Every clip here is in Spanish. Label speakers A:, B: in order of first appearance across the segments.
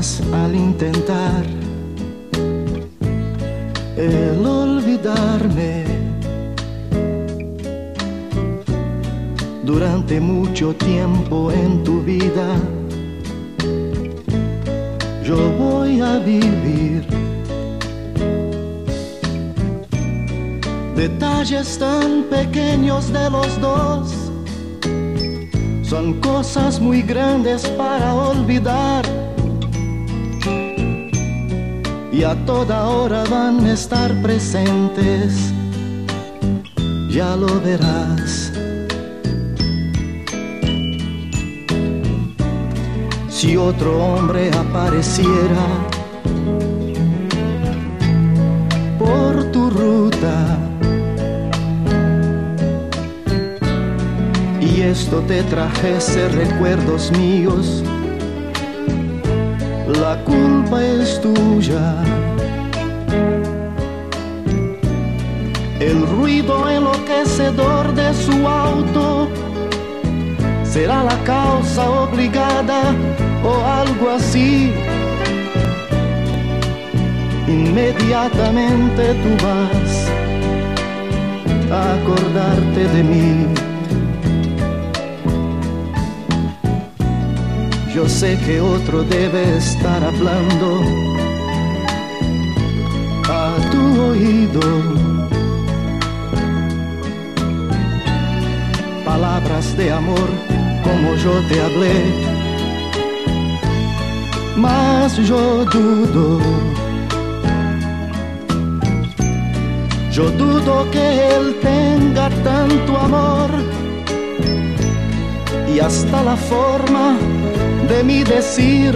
A: más al intentar el olvidarme. Durante mucho tiempo en tu vida yo voy a vivir detalles tan pequeños de los dos. Son cosas muy grandes para olvidar y a toda hora van a estar presentes, ya lo verás. Si otro hombre apareciera por tu ruta y esto te trajese recuerdos míos, la culpa es tuya. El ruido enloquecedor de su auto será la causa obligada o algo así. Inmediatamente tú vas a acordarte de mí. Yo sé que otro debe estar hablando a tu oído palabras de amor como yo te hablé, mas yo dudo que él tenga tanto amor y hasta la forma de mi decir,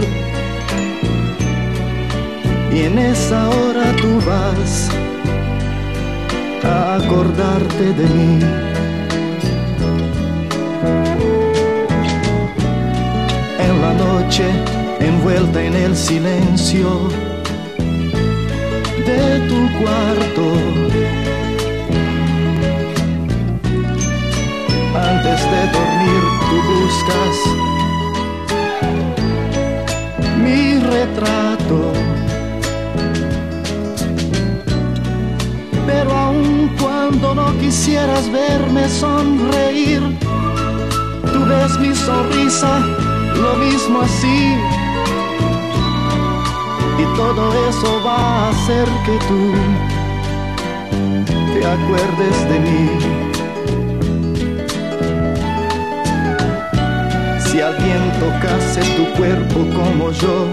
A: y en esa hora tú vas a acordarte de mí. En la noche, envuelta en el silencio de tu cuarto, antes de dormir tú buscas mi retrato, pero aun cuando no quisieras verme sonreír, tú ves mi sonrisa lo mismo así, y todo eso va a hacer que tú te acuerdes de mí. Si alguien tocase tu cuerpo como yo,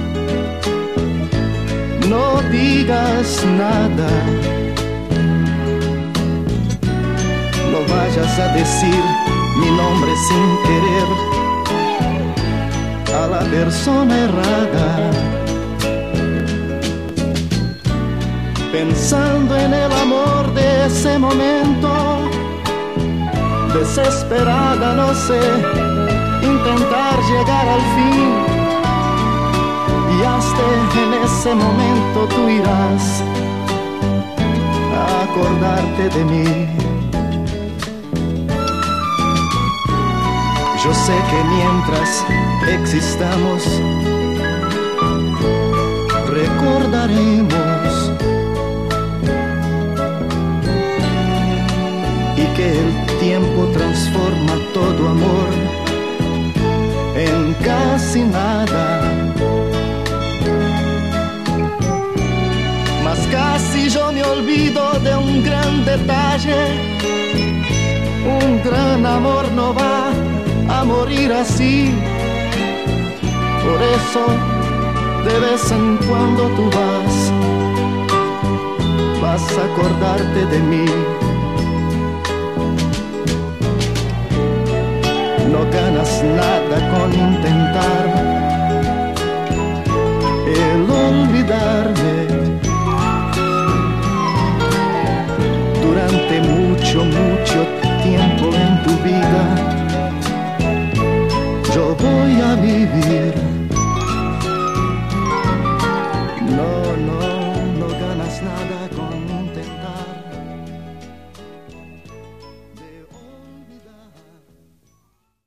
A: no digas nada, no vayas a decir mi nombre sin querer a la persona errada. Pensando en el amor de ese momento, desesperada, no sé, intentar llegar al fin, y hasta en ese momento tú irás a acordarte de mí. Yo sé que mientras existamos recordaremos, y que el tiempo transforma todo amor en casi nada. Mas casi yo me olvido de un gran detalle: un gran amor no va a morir así. Por eso de vez en cuando tú vas a acordarte de mí. No ganas nada con intentar el